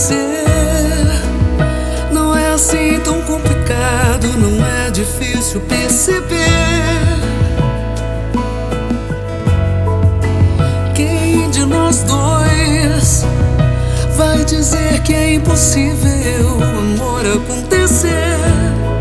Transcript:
você. Não é assim tão complicado, não é difícil perceber. Quem de nós dois vai dizer que é impossível o amor acontecer?